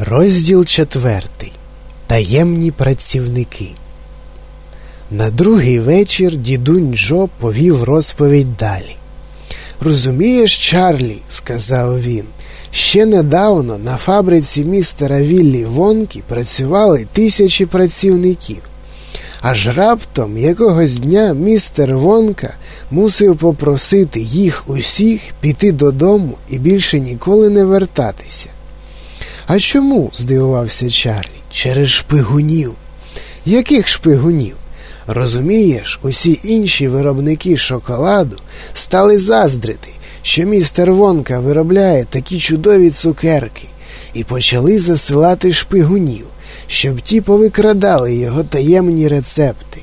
Розділ 4. Таємні працівники. На другий вечір дідунь Джо повів розповідь далі. «Розумієш, Чарлі, – сказав він, – ще недавно на фабриці містера Віллі Вонки працювали 1000 працівників. Аж раптом якогось дня містер Вонка мусив попросити їх усіх піти додому і більше ніколи не вертатися». «А чому?» – здивувався Чарлі. «Через шпигунів». «Яких шпигунів?» «Розумієш, усі інші виробники шоколаду стали заздрити, що містер Вонка виробляє такі чудові цукерки, і почали засилати шпигунів, щоб ті повикрадали його таємні рецепти.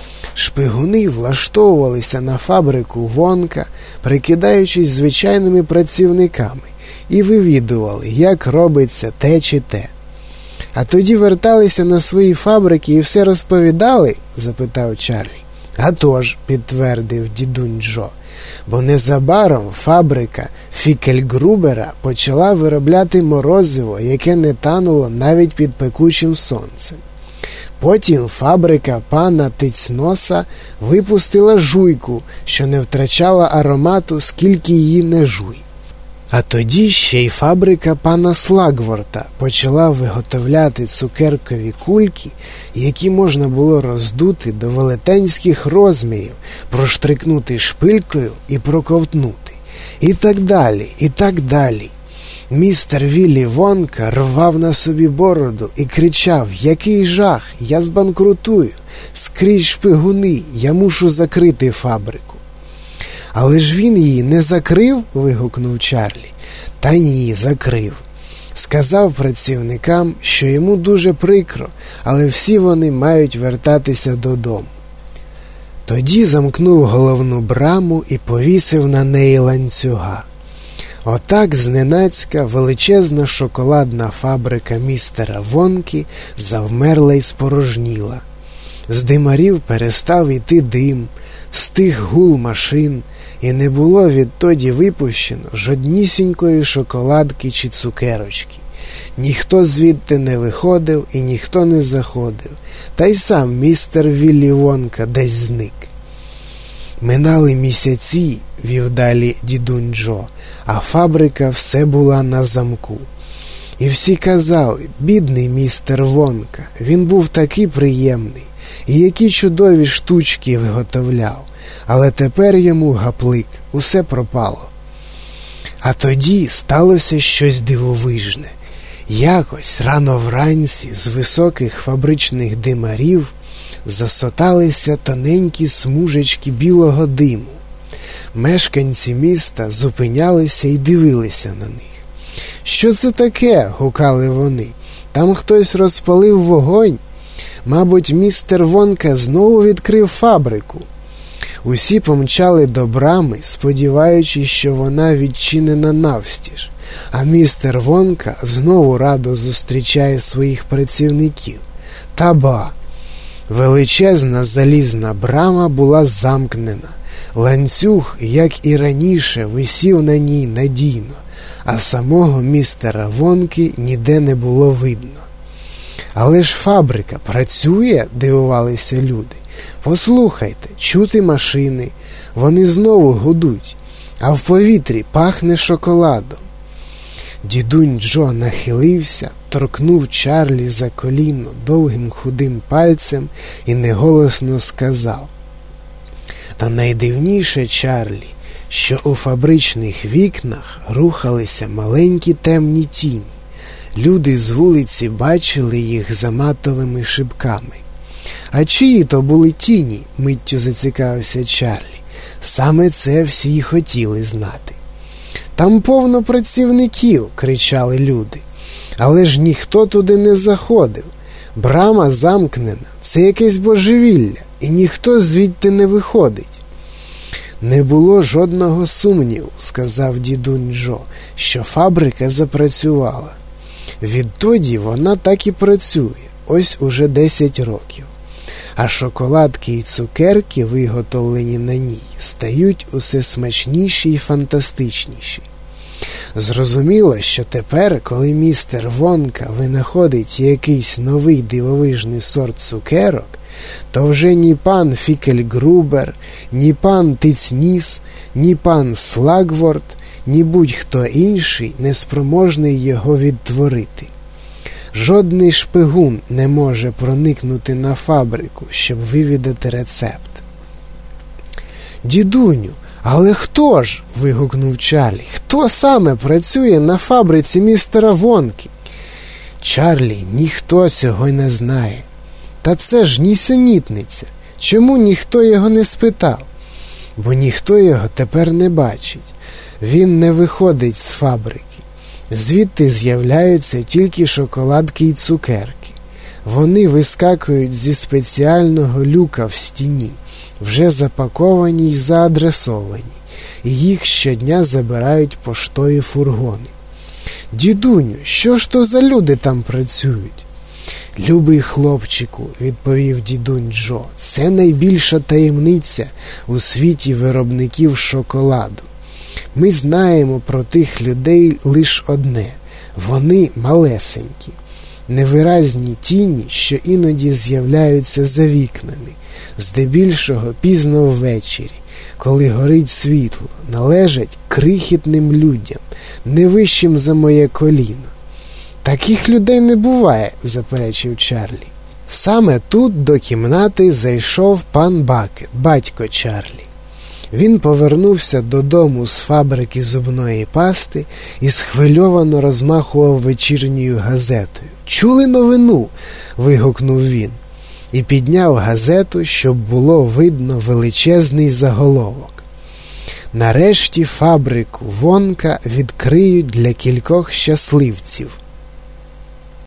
Шпигуни влаштовувалися на фабрику Вонка, прикидаючись звичайними працівниками, і вивідували, як робиться те чи те. А тоді верталися на свої фабрики і все розповідали?» – запитав Чарлі. «А тож», – підтвердив дідунь Джо, бо незабаром фабрика Фікельгрубера почала виробляти морозиво, яке не тануло навіть під пекучим сонцем. Потім фабрика пана Тицьноса випустила жуйку, що не втрачала аромату, скільки її не жуй. А тоді ще й фабрика пана Слагворта почала виготовляти цукеркові кульки, які можна було роздути до велетенських розмірів, проштрикнути шпилькою і проковтнути. І так далі, і так далі. Містер Віллі Вонка рвав на собі бороду і кричав: «Який жах! Я збанкрутую! Скрізь шпигуни! Я мушу закрити фабрику!» «Але ж він її не закрив?» – вигукнув Чарлі. «Та ні, закрив. Сказав працівникам, що йому дуже прикро, але всі вони мають вертатися додому. Тоді замкнув головну браму і повісив на неї ланцюга. Отак зненацька величезна шоколадна фабрика містера Вонки завмерла і спорожніла. З димарів перестав іти дим, стих гул машин, і не було відтоді випущено жоднісінької шоколадки чи цукерочки. Ніхто звідти не виходив і ніхто не заходив, та й сам містер Віллі Вонка десь зник. Минали місяці, – вів далі дідунь Джо, а фабрика все була на замку. І всі казали: бідний містер Вонка, він був такий приємний, і які чудові штучки виготовляв. Але тепер йому гаплик, усе пропало. А тоді сталося щось дивовижне. Якось рано вранці з високих фабричних димарів засоталися тоненькі смужечки білого диму. Мешканці міста зупинялися і дивилися на них. «Що це таке?» – гукали вони. «Там хтось розпалив вогонь? Мабуть, містер Вонка знову відкрив фабрику». Усі помчали до брами, сподіваючись, що вона відчинена навстіж, а містер Вонка знову радо зустрічає своїх працівників. Та ба! Величезна залізна брама була замкнена. Ланцюг, як і раніше, висів на ній надійно, а самого містера Вонки ніде не було видно. «Але ж фабрика працює?» – дивувалися люди. «Послухайте, чути машини, вони знову гудуть, а в повітрі пахне шоколадом». Дідунь Джо нахилився, торкнув Чарлі за коліно довгим худим пальцем і неголосно сказав: «Та найдивніше, Чарлі, що у фабричних вікнах рухалися маленькі темні тіні. Люди з вулиці бачили їх за матовими шибками». «А чиї то були тіні?» – миттю зацікавився Чарлі. Саме це всі й хотіли знати. «Там повно працівників!» – кричали люди. «Але ж ніхто туди не заходив. Брама замкнена, це якесь божевілля, і ніхто звідти не виходить». «Не було жодного сумніву, – сказав дідунь Джо, – що фабрика запрацювала. Відтоді вона так і працює, ось уже 10 років. А шоколадки і цукерки, виготовлені на ній, стають усе смачніші і фантастичніші. Зрозуміло, що тепер, коли містер Вонка винаходить якийсь новий дивовижний сорт цукерок, то вже ні пан Фікельгрубер, ні пан Тицніс, ні пан Слагворд, ні будь-хто інший не спроможний його відтворити. Жодний шпигун не може проникнути на фабрику, щоб вивідати рецепт. «Дідуню, але хто ж?» – вигукнув Чарлі. «Хто саме працює на фабриці містера Вонки?» «Чарлі, ніхто цього не знає. Та це ж нісенітниця. Чому ніхто його не спитав? Бо ніхто його тепер не бачить. Він не виходить з фабрики. Звідти з'являються тільки шоколадки і цукерки. Вони вискакують зі спеціального люка в стіні, вже запаковані й заадресовані, і їх щодня забирають поштові фургони. Дідуню, що ж то за люди там працюють?» «Любий хлопчику», – відповів дідунь Джо, – «це найбільша таємниця у світі виробників шоколаду. Ми знаємо про тих людей лише одне – вони малесенькі, невиразні тіні, що іноді з'являються за вікнами, здебільшого пізно ввечері, коли горить світло, належать крихітним людям, не вищим за моє коліно». «Таких людей не буває», – заперечив Чарлі. Саме тут до кімнати зайшов пан Бакет, батько Чарлі. Він повернувся додому з фабрики зубної пасти і схвильовано розмахував вечірньою газетою. «Чули новину?» – вигукнув він. І підняв газету, щоб було видно величезний заголовок. «Нарешті фабрику Вонка відкриють для кількох щасливців».